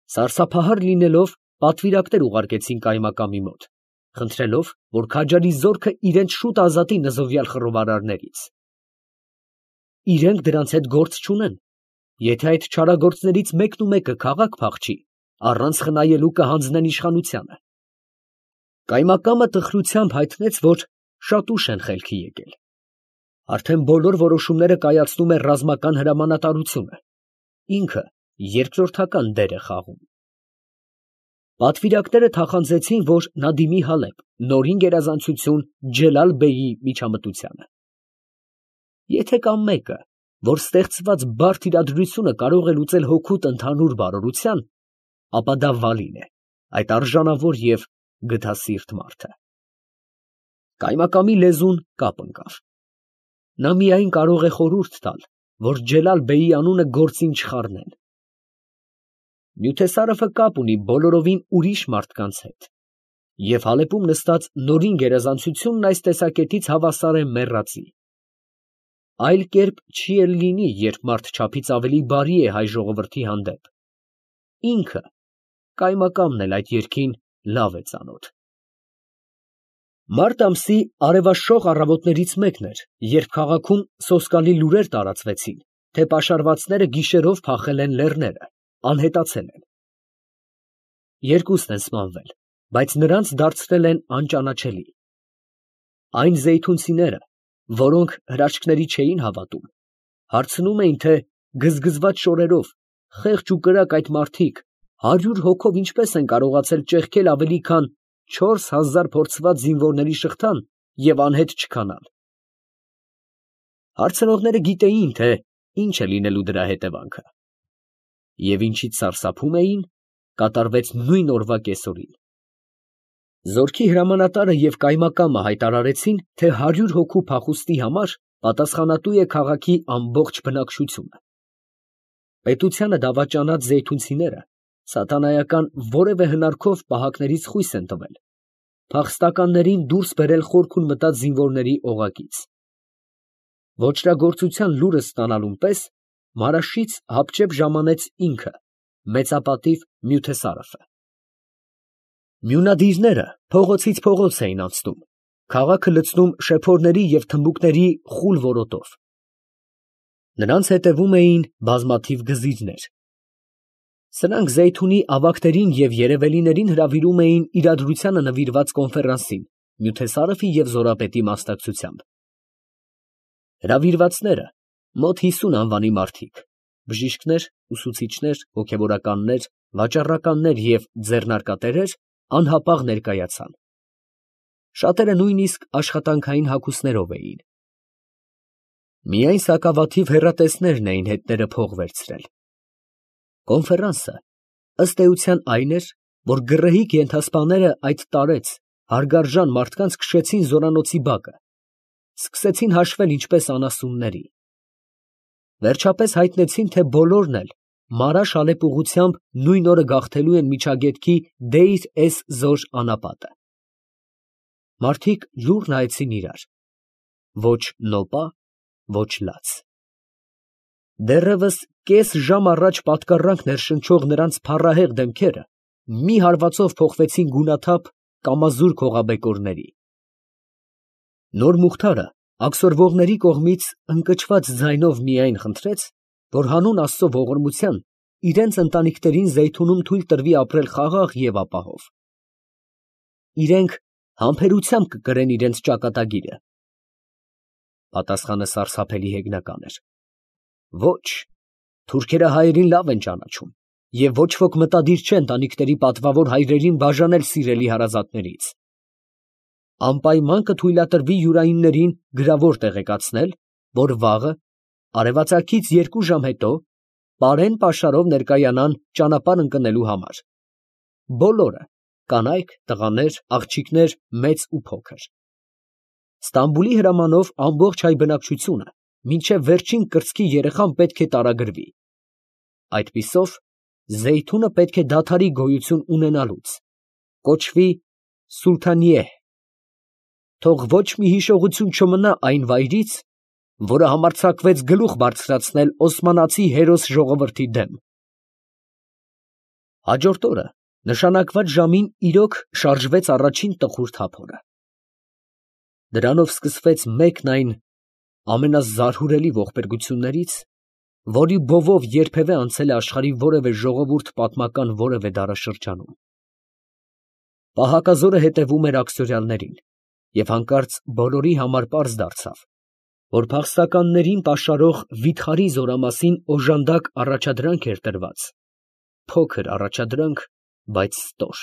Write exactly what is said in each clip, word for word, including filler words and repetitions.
Սարսափահար լինելով, պատվիրակներ ուղարկեցին կայմակամի մոտ, խնդրելով, որ քաջարի զորքը իրենց շուտ ազատի նզովյալ խռովարարներից։ Իրենք դրանց հետ գործ չունեն, եթե այդ չարագործներից մեկն ու մեկը քաղաք փախչի, առանց խնայելու կհանձնեն իշխանությանը։ Կայմակամը տխրությամբ հայտնեց, որ շատ ուշ են խելքի եկել։ Արդեն բոլոր որոշումները կայացնում է ռազմական հրամանատարությունը, ինքը երկրորդական դեր է խաղում։ Պատվիրակները թախանձեցին, որ նա դիմի Հալեբ, նորին գերազանցություն Ջելալ֊բեյի միջամտությանը։ Եթե կա մեկը, որ ստեղծված բարդ իրադրությունը կարող է լուծել հօգուտ ընդհանուր բարօրության, ապա դա Վալին է, այդ արժանավոր և գթասիրտ մարդը։ Կայմակամի լեզուն կապ ընկավ։ Նա միայն կարող է խորհուրդ տալ, որ Ջելալ֊բեյի անունը գործին չխառնեն։ Նյութեսարևը կապ ունի բոլորովին ուրիշ մարդկանց հետ, և Հալեպում նստած նորին գերազանցությունն այս տեսակետից հավասար է մեռածի։ Այլ կերպ չի էլ լինի, երբ մարդ չափից ավելի բարի է հայ ժողովրդի հանդեպ։ Ինքը, Կայմակամն էլ այդ երգին լավ է ծանոթ։ Մարտ ամսի արևաշող առավոտներից մեկն էր, երբ քաղաքում սոսկալի լուրեր տարածվեցին, թե պաշարվածները գիշերով փախել են լեռները, անհետացել են։ Երկուսն են սպանվել, բայց նրանց դարձրել են անճանաչելի։ Այն զեյթունցիները, որոնք հրաշքների չէին հավատում, հարցնում էին, թե գզգզված շորերով, խեղճ ու կրակ այդ մարդիկ հարյուր հոգով ինչպես են կարողացել ճեղքել ավելի քան չորս հազար փորձված զինվորների շղթան և անհետ չքանալ։ Հարցնողները գիտեին, թե ինչ է լինելու դրա հետևանքը, և ինչից սարսափում էին, կատարվեց նույն օրվա կեսօրին։ Զորքի հրամանատարը և կայմակամը հայտարարեցին, թե հարյուր հոգու փախուստի համար պատասխանատու է քաղաքի ամբողջ բնակչությունը։ Պետությանը դավաճանած զեյթունցիները սատանայական որևէ հնարքով պահակներից խույս են տվել, փախստականներին դուրս բերել խորքում մտած զինվորների օղակից։ Ոճրագործության լուրը ստանալուն պես Մարաշից հապճեպ ժամանեց ինքը, մեծապատիվ Նյութեսարևը։ Մյունադիրները փողոցից փողոց էին անցնում, քաղաքը լցնում շեփորների և թմբուկների խուլ որոտով։ Նրանց հետևում էին բազմաթիվ գզիրներ։ Սրանք Զեյթունի ավագներին և երևելիներին հրավիրում էին իրադրությանը նվիրված կոնֆերանսին Նյութեսարևի և Զորապետի մասնակցությամբ։ Հրավիրվածները մոտ հիսուն անվանի մարդիկ, բժիշկներ, ուսուցիչներ, հոգևորականներ, վաճառականներ և ձեռնարկատերեր անհապաղ ներկայացան։ Շատերը նույնիսկ աշխատանքային հագուստներով էին։ Միայն սակավաթիվ հեռատեսներն էին հետները փող վերցրել։ Կոնֆերանսը ըստ էության այն էր, որ գռեհիկ ենթասպաները այդ տարեց հարգարժան մարդկանց քշեցին զորանոցի բակը, սկսեցին հաշվել ինչպես անասունների։ Վերջապես հայտնեցին, թե բոլորն էլ Մարաշ-Ալեպ ուղղությամբ նույն օրը գաղթելու են Միջագետքի Դեյր-էզ-Զոր անապատը։ Մարդիկ լուռ նայեցին իրար, ոչ նոպա, ոչ լաց։ Դեռևս կես ժամ առաջ պատկառանք ներշնչող նրանց փառահեղ դեմքերը մի հարվածով փոխվեցին գունաթափ կամազուր քողաբեկորների։ Նոր Մուխթարը աքսորվողների կողմից ընկճված ձայնով միայն խնդրեց, որ հանուն Աստծո ողորմության իրենց ընտանիքներին Զեյթունում թույլ տրվի ապրել խաղաղ և ապահով։ Իրենք համբերությամբ կկրեն իրենց ճակատագիրը։ Պատասխանը սարսափելի հեգնական էր. Ոչ, թուրքերը հայերին լավ են ճանաչում, և ոչ ոք մտադիր չէ ընտանիքների պատվավոր հայրերին բաժանել սիրելի հարազատներից։ Անպայման կթույլատրվի յուրայիններին գրավոր տեղեկացնել, որ վաղը, արևածագից երկու ժամ հետո, պարեն պաշարով ներկայանան ճանապարհ ընկնելու համար։ Բոլորը, կանայք, տղաներ, աղջիկներ, մեծ ու փոքր։ Ստամբուլի հրամանով ամբողջ հայ բնակչությունը, մինչև վերջին կրծքի երեխան պետք է տարագրվի։ Այդպիսով Զեյթունը պետք է դադարի գոյություն ունենալուց, կոչվի Սուլթանիեհ, թող ոչ մի հիշողություն չմնա այն վայրից, որը համարձակվեց գլուխ բարձրացնել օսմանացի հերոս ժողովրդի դեմ։ Հաջորդ օրը նշանակված ժամին իրոք շարժվեց առաջին տխուր թափորը։ Դրանով սկսվեց մեկն այն ամենազարհուրելի ողբերգություններից, որի բովով երբևէ անցել է աշխարհի որևէ ժողովուրդ պատմական որևէ դարաշրջանում։ Պահակազորը հետևում էր աքսորյալներին, և հանկարծ բոլորի համար պարզ դարձավ, որ փախստականներին պաշարող վիթխարի զորամասին օժանդակ առաջադրանք էր տրված, փոքր առաջադրանք, բայց ստոր։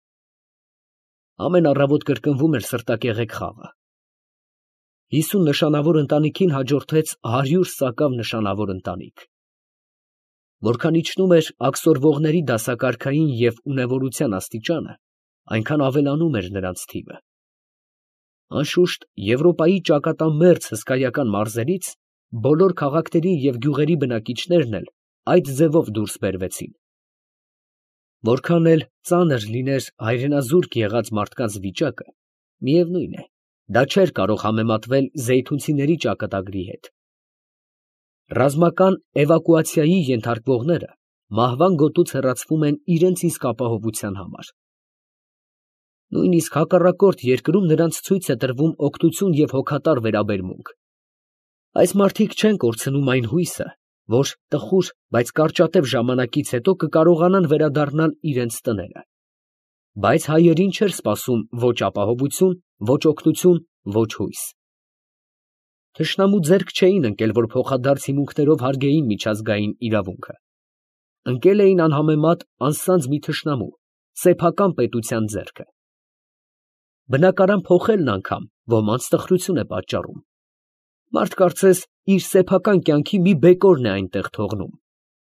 Ամեն առավոտ կրկնվում էր սրտակեղեկ խաղը։ Հիսուն նշանավոր ընտանիքին հաջորդեց հարյուր սակավ նշանավոր ընտանիք։ Որքան իջնում էր աքսորվողների դասակարգային և ունևորության աստիճանը, այնքան ավելանում էր նրանց թիվը։ Անշուշտ, Եվրոպայի ճակատամերձ հսկայական մարզերից բոլոր քաղաքների և գյուղերի բնակիչներն էլ այդ ձևով դուրս բերվեցին։ Որքան էլ ծանր լիներ հայրենազուրկ եղած մարդկանց վիճակը, միևնույն է, դա չէր կարող համեմատվել զեյթունցիների ճակատագրի հետ։ Ռազմական էվակուացիայի ենթարկվողները մահվան գոտուց հեռացվում են իրենց իսկ ապահովության համար։ Նույնիսկ հակառակորդ երկրում նրանց ցույց է տրվում օգնություն և հոգատար վերաբերմունք։ Այս մարդիկ չեն կորցնում այն հույսը, որ տխուր, բայց կարճատև ժամանակից հետո կկարողանան վերադառնալ իրենց տները։ Բայց հայերին չէր սպասում ոչ ապահովություն, ոչ օգնություն, ոչ հույս։ Թշնամու ձեռք չէին ընկել, որ փոխադարձ հիմունքներով հարգեին միջազգային իրավունքը։ Ընկել էին անհամեմատ անսանձ մի թշնամու՝ սեփական պետության ձեռքը։ Բնակարան փոխելն անգամ ոմանց տխրություն է պատճառում։ Մարդ կարծես իր սեփական կյանքի մի բեկորն է այնտեղ թողնում։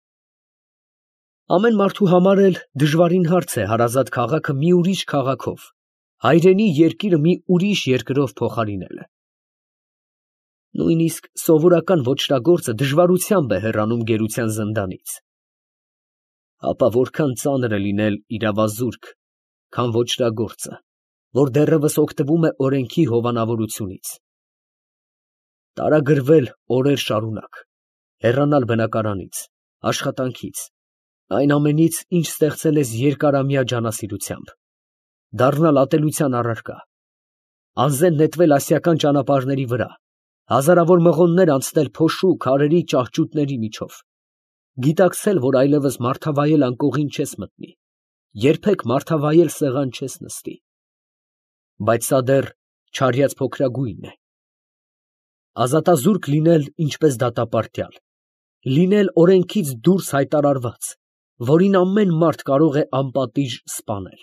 Ամեն մարդու համար էլ դժվարին հարց է հարազատ քաղաքը մի ուրիշ քաղաքով, հայրենի երկիրը մի ուրիշ երկրով փոխարինելը։ Նույնիսկ սովորական ոճրագործը դժվարությամբ է հեռանում գերության զնդանից։ Ապա որքան ծանր է լինել իրավազուրկ, քան ոճրագործը, որ դեռևս օգտվում է օրենքի հովանավորությունից։ Տարագրվել օրեր շարունակ, հեռանալ բնակարանից, աշխատանքից, այն ամենից, ինչ ստեղծել ես երկարամյա ջանասիրությամբ, դառնալ ատելության առարկա, անզեն նետվել ասիական ճանապարհների վրա, հազարավոր մղոններ անցնել փոշու քարերի ճահճուտների միջով, գիտակցել, որ այլևս մարդավայել անկողին չես մտնի, երբեք մարդավայել սեղան չես նստի, բայց սա դեռ չարյաց փոքրագույնն է։ Ազատազուրկ լինել ինչպես դատապարտյալ, լինել օրենքից դուրս հայտարարված, որին ամեն մարդ կարող է անպատիժ սպանել,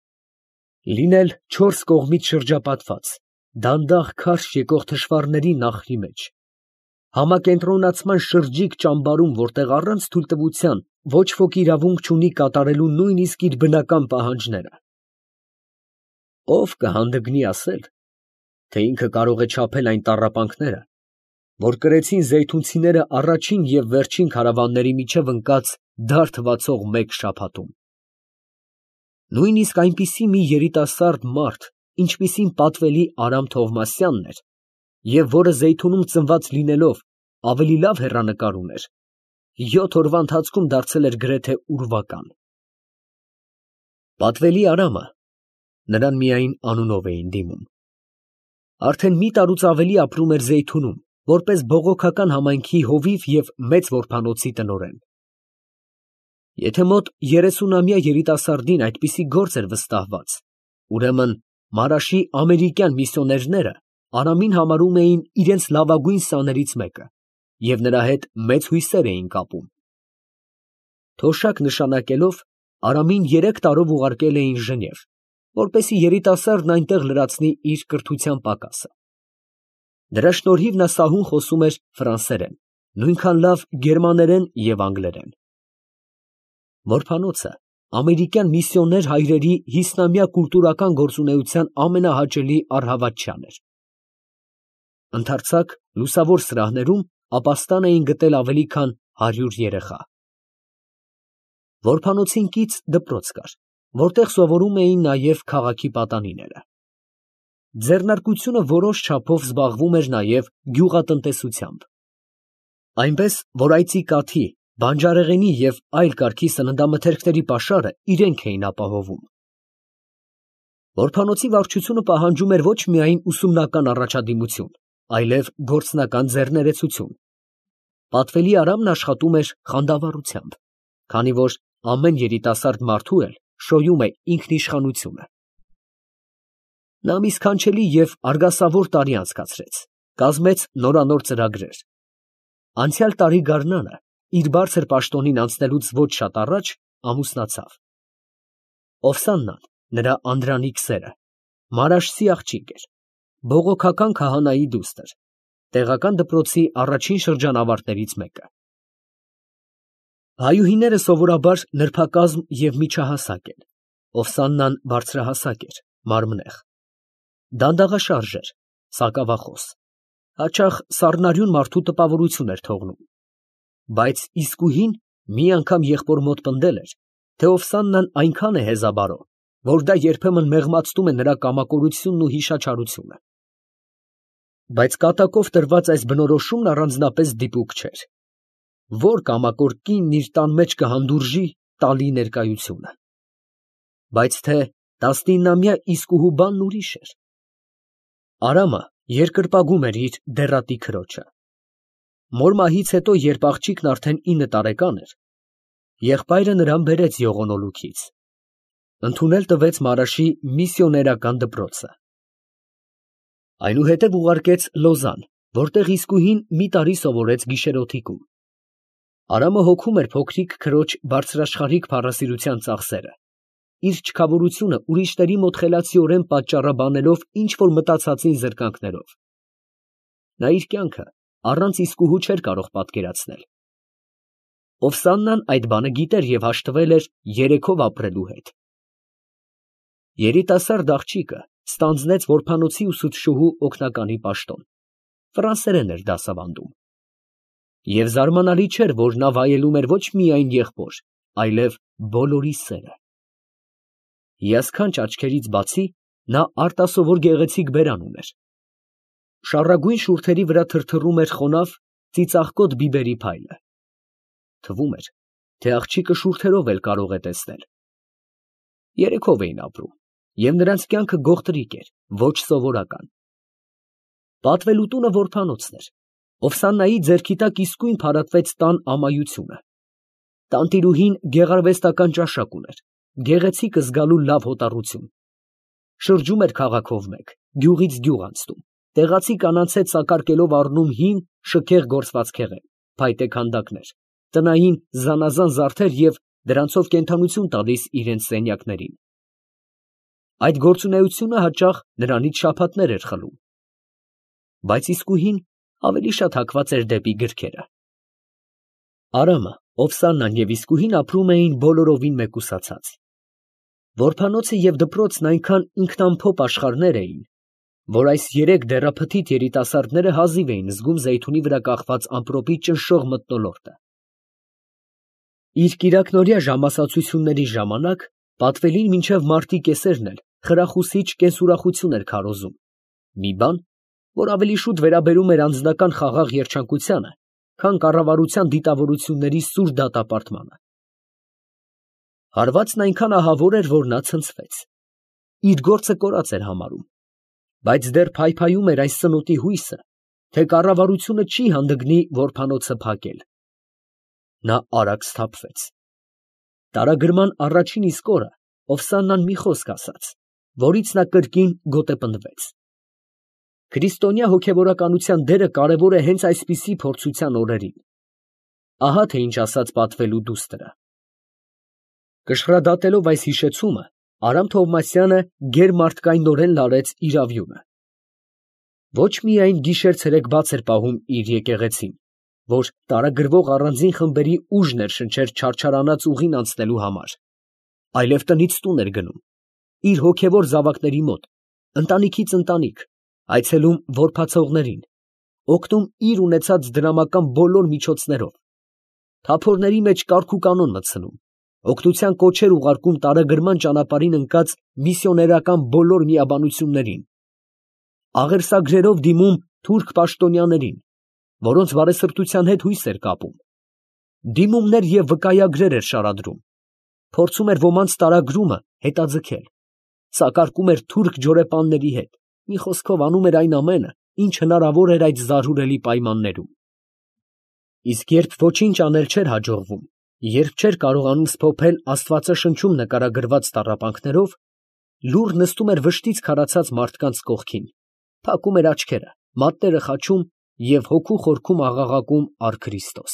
լինել չորս կողմից շրջապատված, դանդաղ քարշ եկող թշվառների նախրի մեջ, համակենտրոնացման շրջիկ ճամբարում, որտեղ առանց թույլտվության ոչ ոք իրավունք չունի կատարելու նույնիսկ իր բնական պահանջները։ Ո՞վ կհանդգնի ասել, թե ինքը կարող է չափել այն տառապանքները, որ կրեցին զեյթունցիները առաջին և վերջին քարավանների միջև ընկած դարդ վացող մեկ շաբաթում։ Նույնիսկ այնպիսի մի երիտասարդ մարդ, ինչպիսին պատվելի Արամ Թովմասյանն էր, և որը Զեյթունում ծնված լինելով ավելի լավ հեռանկար ուներ, յոթ օրվա ընթացքում դարձել էր գրեթե ուրվական։ Պատվելի Արամը նրան միայն անունով էին դիմում։ Արդեն մի տարուց ավելի ապրում էր Զեյթունում, որպես բողոքական համայնքի հովիվ և մեծ որբանոցի տնօրեն։ Եթե մոտ երեսունամյա երիտասարդին այդպիսի գործ էր վստահված, ուրեմն Մարաշի ամերիկյան միսիոներները Արամին համարում էին իրենց լավագույն սաներից մեկը և նրա հետ մեծ հույսեր էին կապում։ Թոշակ նշանակելով Արամին երեք տարով ուղարկել էին Ժնև, որպեսզի երիտասարդն այնտեղ լրացնի իր կրթության պակասը։ Դրա շնորհիվ նա սահուն խոսում էր ֆրանսերեն, նույնքան լավ գերմաներեն և անգլերեն։ Որբանոցը ամերիկյան միսիոներ հայրերի հիսնամյա կուլտուրական գործունեության ամենահաճելի առհավատչյան էր։ Ընդարձակ լուսավոր սրահներում ապաստան էին գտել ավելի քան հարյուր երեխա։ Որբանոցին կից դպրոց կար, որտեղ սովորում էին նաև քաղաքի պատանիները։ Ձեռնարկությունը որոշ չափով զբաղվում էր նաև գյուղատնտեսությամբ։ Այնպես, որ այծի կաթի բանջարեղենի և այլ կարգի սննդամթերքների պաշարը իրենք էին ապահովում։ Որբանոցի վարչությունը պահանջում էր ոչ միայն ուսումնական առաջադիմություն, այլև գործնական ձեռներեցություն։ Պատվելի Արամն աշխատում էր խանդավառությամբ, քանի որ ամեն երիտասարդ մարդու էլ շոյում է ինքնիշխանությունը։ Նա մի սքանչելի և արգասավոր տարի անցկացրեց, կազմեց նորանոր ծրագրեր։ Անցյալ տարի գարնանը, իր բարձր պաշտոնին անցնելուց ոչ շատ առաջ, ամուսնացավ։ Օվսաննան, նրա անդրանիկ սերը, Մարաշսի աղջիկ էր, բողոքական քահանայի դուստր, տեղական դպրոցի առաջին շրջանավարտներից մեկը։ Հայուհիները սովորաբար նրբակազմ և միջահասակ են, Օվսաննան բարձրահասակ էր, մարմնեղ, դանդաղաշարժ էր, սակավախոս, հաճախ սառնարյուն մարդու տպավորություն էր թողնում, բայց իսկուհին մի անգամ եղբոր մոտ պնդել էր, թե Օվսաննան այնքան է հեզաբարո, որ դա երբեմն մեղմացնում է նրա կամակորությունն ու հիշաչարությունը։ Բայց կատակով տրված այս բնորոշումն առանձնապես դիպուկ չէր։ Ո՞ր կամակոր կինն իր տան մեջ կհանդուրժի տալի ներկայությունը։ Բայց թե տասնիննամյա իսկուհու բանն ուրիշ էր։ Արամը երկրպագում էր իր դեռատի քրոջը։ Մոր մահից հետո, երբ աղջիկն արդեն ինը տարեկան էր, եղբայրը նրան բերեց յողոնոլուքից, ընդունել տվեց Մարաշի միսիոներական դպրոցը։ Այնուհետև ուղարկեց Լոզան, որտեղ իսկուհին մի տարի սովորեց գիշերօթիկում։ Արամը հոգում էր փոքրիկ քրոջ բարձրաշխարհիկ փառասիրության ծախսերը, իր չքավորությունը ուրիշների մոտ խելացիորեն պատճառաբանելով ինչ֊որ մտածածին զրկանքներով։ Նա իր կյանքը առանց իսկուհու չէր կարող պատկերացնել։ Օվսաննան այդ բանը գիտեր և հաշտվել էր երեքով ապրելու հետ։ Երիտասարդ աղջիկը ստանձնեց որբանոցի ուսուցչուհու օգնականի պաշտոն, ֆրանսերեն էր դասավանդում։ Եվ զարմանալի չէր, որ նա վայելում էր ոչ միայն եղբոր, այլև բոլորի սերը։ Հիասքանչ աչքերից բացի, նա արտասովոր գեղեցիկ բերան ուներ։ Շառագույն շուրթերի վրա թրթռում էր խոնավ, ծիծաղկոտ բիբերի փայլը։ Թվում էր, թե աղջիկը շուրթերով էլ կարող է տեսնել։ Երեքով էին ապրում, և նրանց կյանքը գողտրիկ էր, ոչ սովորական։ Պատվելու տունը որբանոցն էր։ Օվսաննայի ձեռքի տակ իսկույն փարատվեց տան ամայությունը։ Տանտիրուհին գեղարվեստական ճաշակ ուներ, գեղեցիկը զգալու լավ հոտառություն։ Շրջում էր քաղաքով մեկ, գյուղից գյուղ անցնում, տեղացի կանանց հետ սակարկելով առնում հին, շքեղ գործվածքեղեն, փայտե քանդակներ, տնային զանազան զարդեր և դրանցով կենդանություն տալիս իրենց սենյակներին։ Այդ գործունեությունը հաճախ նրանից շաբաթներ էր խլում։ Բայց իսկուհին ավելի շատ հակված էր դեպի գրքերը։ Արամը, Օվսաննան և իսկուհին ապրում էին բոլորովին մեկուսացած։ Որբանոցը և դպրոցն այնքան ինքնամփոփ աշխարհներ էին, որ այս երեք դեռափթիթ երիտասարդները հազիվ էին զգում Զեյթունի վրա կախված ամպրոպի ճնշող մթնոլորտը։ Իր կիրակնօրյա ժամասացությունների ժամանակ պատվելին մինչև մարտի կեսերն էլ խրախուսիչ կենսուրախություն էր քարոզում, մի բան, որ ավելի շուտ վերաբերում էր անձնական խաղաղ երջանկությանը, քան կառավարության դիտավորությունների սուր դատապարտմանը։ Հարվածն այնքան ահավոր էր, որ նա ցնցվեց։ Իր գործը կորած էր համարում, բայց դեռ փայփայում էր այս սնոտի հույսը, թե կառավարությունը չի հանդգնի որբանոցը փակել։ Նա արագ սթափվեց։ Տարագրման առաջին իսկ օրը Օվսաննան մի խոսք ասաց, որից նա կրկին գոտեպնդվեց։ Քրիստոնյա հոգևորականության դերը կարևոր է հենց այսպիսի փորձության օրերին։ Ահա թե ինչ ասաց պատվելու դուստրը։ Կշռադատելով այս հիշեցումը, Արամ Թովմասյանը գերմարդկայնորեն լարեց իր ավյունը։ Ոչ միայն գիշեր֊ցերեկ բաց էր պահում իր եկեղեցին, որ տարագրվող առանձին խմբերի ուժն էր շնչեր չարչարանած ուղին անցնելու համար, այլև տնից տուն էր գնում, իր հոգևոր զավակների մոտ, ընտանիքից ընտանիք, այցելում որբացողներին, օգնում իր ունեցած դրամական բոլոր միջոցներով, թափորների մեջ կարգ ու կանոն մտցնում, օգնության կոչեր ուղարկում տարագրման ճանապարհին ընկած միսիոներական բոլոր միաբանություններին, աղերսագրերով դիմում թուրք պաշտոնյաներին, որոնց բարեսրտության հետ հույս էր կապում, Դիմումներ և վկայագրեր էր շարադրում, փորձում էր ոմանց տարագրումը հետաձգել, սակարկում էր թուրք ջորեպանների հետ, մի խոսքով անում էր այն ամենը, ինչ հնարավոր էր այդ զարհուրելի պայմաններում։ Իսկ երբ ոչինչ անել չէր հաջողվում, երբ չէր կարողանում սփոփել Աստվածաշնչում նկարագրված տառապանքներով, լուռ նստում էր վշտից քարացած մարդկանց կողքին, փակում էր աչքերը, մատները խաչում և հոգու խորքում աղաղակում առ Քրիստոս։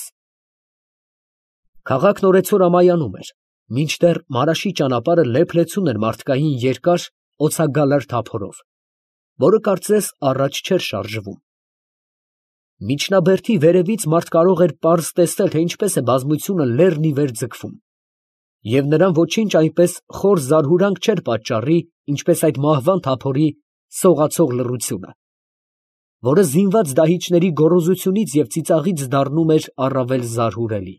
Քաղաքն օրեցօր ամայանում էր, մինչդեռ Մարաշի ճանապարհը լեփ-լեցուն էր մարդկային երկար օձագալար թափորով, որը կարծես առաջ չէր շարժվում։ Միջնաբերդի վերևից մարդ կարող էր պարզ տեսնել, թե ինչպես է բազմությունը լեռն ի վեր ձգվում, և նրան ոչինչ այնպես խոր զարհուրանք չէր պատճառի, ինչպես այդ մահվան թափորի սողացող լռությունը, որը զինված դահիճների գոռոզությունից և ծիծաղից դառնում էր առավել զարհուրելի։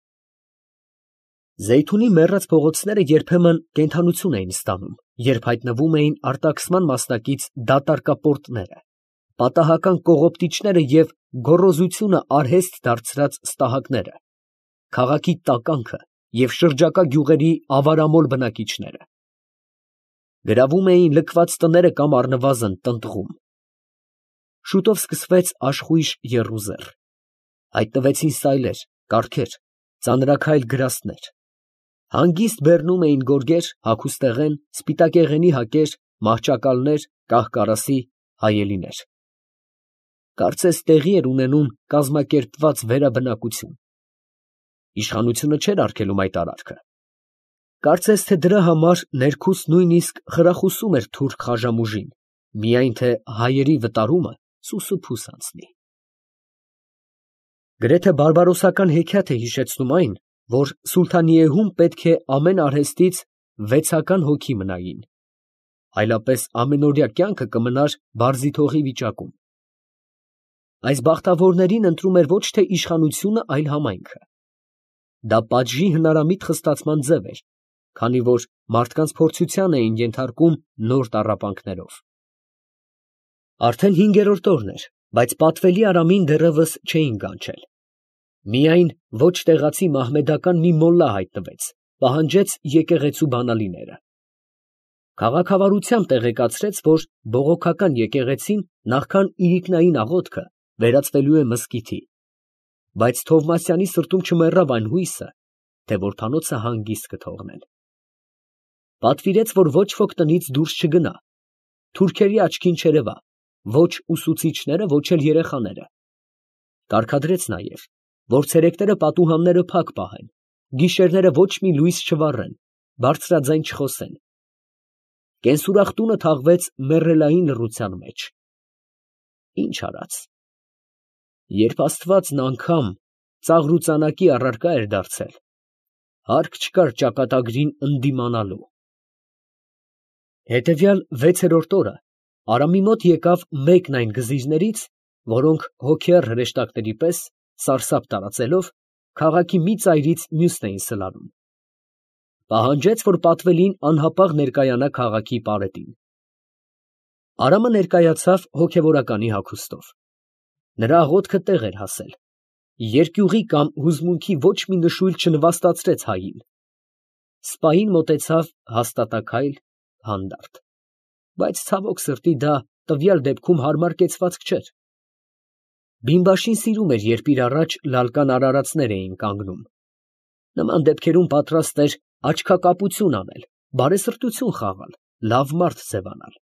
Զեյթունի մեռած փողոցները երբեմն կենդանություն էին ստանում, երբ հայտնվում էին արտաքսման մասնակից դատարկապորտները, պատահական կողոպտիչները և գոռոզությունը արհեստ դարձրած ստահակները, քաղաքի տականքը և շրջակա գյուղերի ավարամոլ բնակիչները։ Գրավում էին լքված տները կամ առնվազն տնտղում։ Շուտով սկսվեց աշխույժ եռուզեռ, հայտնվեցին սայլեր, կառքեր, ծանրաքայլ գրաստներ, հանգիստ բեռնում էին գորգեր, հագուստեղեն, սպիտակեղենի հակեր, մահճակալներ, կահ֊կարասի, հայելիներ։ Կարծես տեղի էր ունենում կազմակերպված վերաբնակություն։ Իշխանությունը չէր արգելում այդ արարքը։ Կարծես թե դրա համար ներքուստ նույնիսկ խրախուսում էր թուրք խաժամուժին, միայն թե հայերի վտարումը սուսուփուս անցնի։ Գրեթե բարբարոսական հեքիաթ է հիշեցնում այն, որ Սուլթանիեհում պետք է ամեն արհեստից վեցական հոգի մնային, այլապես ամենօրյա կյանքը կմնար բարզիթողի վիճակում։ Այս բախտավորներին ընտրում էր ոչ թե իշխանությունը, այլ համայնքը։ Դա պատժի հնարամիտ խստացման ձև էր, քանի որ մարդկանց փորձության էին ենթարկում նոր տառապանքներով։ Արդեն հինգերորդ օրն էր, բայց պատվելի Արամին դեռևս չէին կանչել։ Միայն ոչ տեղացի մահմեդական մի մոլլա հայտնվեց, պահանջեց եկեղեցու բանալիները։ Քաղաքավարությամբ տեղեկացրեց, որ բողոքական եկեղեցին նախքան իրիկնային աղոթքը վերածվելու է մզկիթի, բայց Թովմասյանի սրտում չմեռավ այն հույսը, թե որբանոցը հանգիստ կթողնեն։ Պատվիրեց, որ ոչ ոք տնից դուրս չգնա, թուրքերի աչքին չերևա, ոչ ուսուցիչները, ոչ էլ երեխաները։ Կարգադրեց նաև, որ ցերեկները պատուհանները փակ պահեն, գիշերները ոչ մի լույս չվառեն, բարձրաձայն չխոսեն։ Կենսուրախ տունը թաղվեց մեռելային լռության մեջ։ Ինչ արած։ Երբ Աստվածն անգամ ծաղրուծանակի առարկա էր դարձել, հարկ չկար ճակատագրին ընդդիմանալու։ Հետևյալ վեցերորդ օրը Արամի մոտ եկավ մեկն այն գզիրներից, որոնք հոգյառ հրեշտակների պես, սարսափ տարածելով, քաղաքի մի ծայրից մյուսն էին սլանում։ Պահանջեց, որ պատվելին անհապաղ ներկայանա քաղաքի պարետին։ Արամը ներկայացավ հոգևորականի հագուստով։ Նրա աղոթքը տեղ էր հասել։ Երկյուղի կամ հուզմունքի ոչ մի նշույլ չնվաստացրեց հային։ Սպային մոտեցավ հաստատաքայլ, հանդարտ, բայց ցավոք սրտի դա տվյալ դեպքում հարմար կեցվածք չէր։ Բիմբաշին սիրում էր, երբ իր առաջ լալկան արարածներ էին կանգնում։ Նման դեպքերում պատրաստ էր աչքակապություն անել, բարեսրտություն խաղալ, լավ մարդ ձևանալ։